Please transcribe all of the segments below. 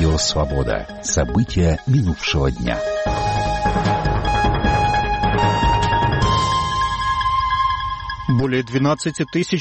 Радио «Свобода». События минувшего дня. Более 12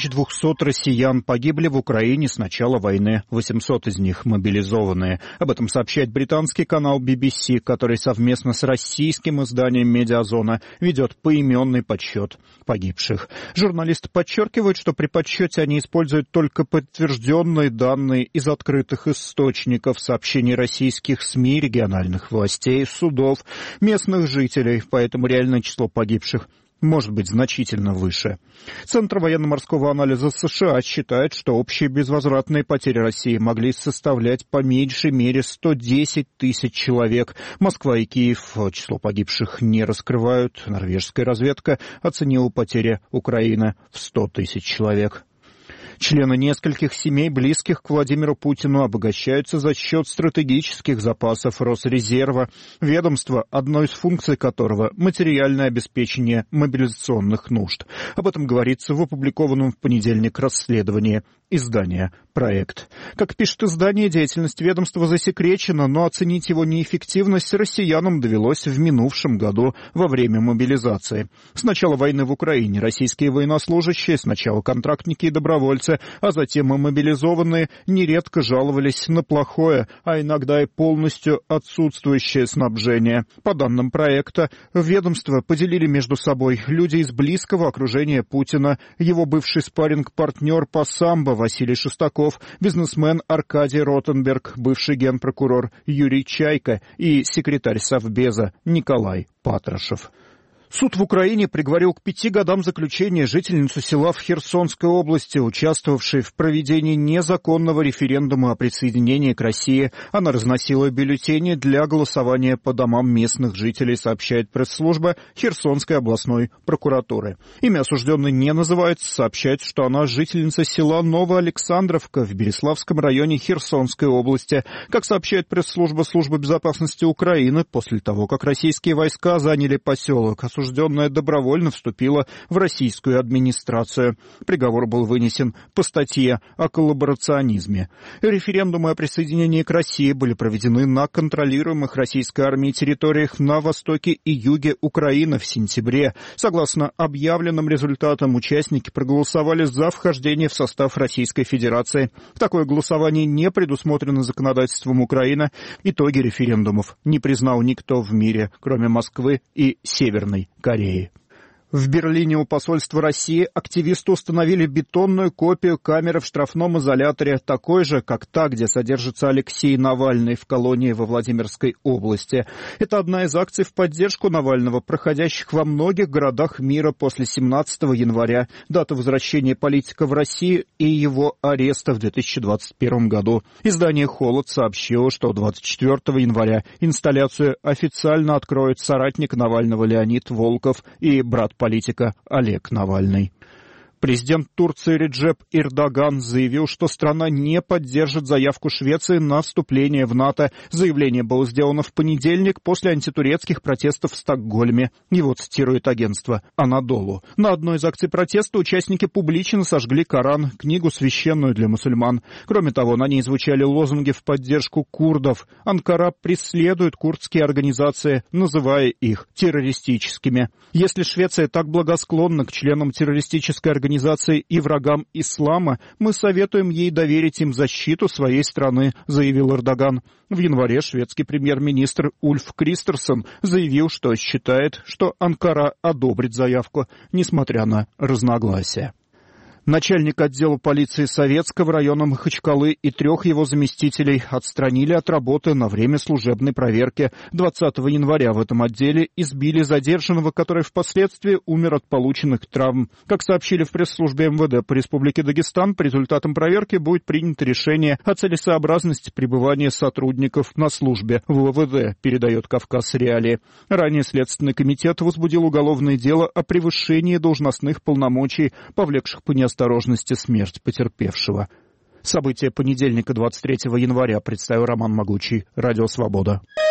200 россиян погибли в Украине с начала войны, 800 из них мобилизованные. Об этом сообщает британский канал BBC, который совместно с российским изданием «Медиазона» ведет поименный подсчет погибших. Журналисты подчеркивают, что при подсчете они используют только подтвержденные данные из открытых источников, сообщений российских СМИ, региональных властей, судов, местных жителей, поэтому реальное число погибших может быть значительно выше. Центр военно-морского анализа США считает, что общие безвозвратные потери России могли составлять по меньшей мере 110 тысяч человек. Москва и Киев число погибших не раскрывают. Норвежская разведка оценила потери Украины в 100 тысяч человек. Члены нескольких семей, близких к Владимиру Путину, обогащаются за счет стратегических запасов Росрезерва, ведомства, одной из функций которого – материальное обеспечение мобилизационных нужд. Об этом говорится в опубликованном в понедельник расследовании издания «Проект». Как пишет издание, деятельность ведомства засекречена, но оценить его неэффективность россиянам довелось в минувшем году во время мобилизации. С начала войны в Украине российские военнослужащие, сначала контрактники и добровольцы, а затем и мобилизованные, нередко жаловались на плохое, а иногда и полностью отсутствующее снабжение. По данным проекта, ведомства поделили между собой люди из близкого окружения Путина, его бывший спарринг-партнер по самбо Василий Шестаков, бизнесмен Аркадий Ротенберг, бывший генпрокурор Юрий Чайка и секретарь Совбеза Николай Патрушев. Суд в Украине приговорил к 5 годам заключения жительницу села в Херсонской области, участвовавшей в проведении незаконного референдума о присоединении к России. Она разносила бюллетени для голосования по домам местных жителей, сообщает пресс-служба Херсонской областной прокуратуры. Имя осужденной не называется, сообщает, что она жительница села Новоалександровка в Береславском районе Херсонской области. Как сообщает пресс-служба Службы безопасности Украины, после того, как российские войска заняли поселок, осужденная добровольно вступила в российскую администрацию. Приговор был вынесен по статье о коллаборационизме. Референдумы о присоединении к России были проведены на контролируемых российской армией территориях на востоке и юге Украины в сентябре. Согласно объявленным результатам, участники проголосовали за вхождение в состав Российской Федерации. Такое голосование не предусмотрено законодательством Украины. Итоги референдумов не признал никто в мире, кроме Москвы и Северной Кореи. В Берлине у посольства России активисты установили бетонную копию камеры в штрафном изоляторе, такой же, как та, где содержится Алексей Навальный в колонии во Владимирской области. Это одна из акций в поддержку Навального, проходящих во многих городах мира после 17 января, даты возвращения политика в Россию и его ареста в 2021 году. Издание «Холод» сообщило, что 24 января инсталляцию официально откроет соратник Навального Леонид Волков и брат политика Олег Навальный. Президент Турции Реджеп Эрдоган заявил, что страна не поддержит заявку Швеции на вступление в НАТО. Заявление было сделано в понедельник после антитурецких протестов в Стокгольме. Его цитирует агентство «Анадолу». На одной из акций протеста участники публично сожгли Коран, книгу священную для мусульман. Кроме того, на ней звучали лозунги в поддержку курдов. Анкара преследует курдские организации, называя их террористическими. Если Швеция так благосклонна к членам террористической организации и врагам ислама, мы советуем ей доверить им защиту своей страны, заявил Эрдоган. В январе шведский премьер-министр Ульф Кристерсон заявил, что считает, что Анкара одобрит заявку, несмотря на разногласия. Начальник отдела полиции Советского района Махачкалы и 3 его заместителей отстранили от работы на время служебной проверки. 20 января в этом отделе избили задержанного, который впоследствии умер от полученных травм. Как сообщили в пресс-службе МВД по Республике Дагестан, по результатам проверки будет принято решение о целесообразности пребывания сотрудников на службе в ВВД, передает «Кавказ Реалии». Ранее Следственный комитет возбудил уголовное дело о превышении должностных полномочий, повлекших по неосторожности смерть потерпевшего. События понедельника 23 января представил Роман Могучий. Радио «Свобода».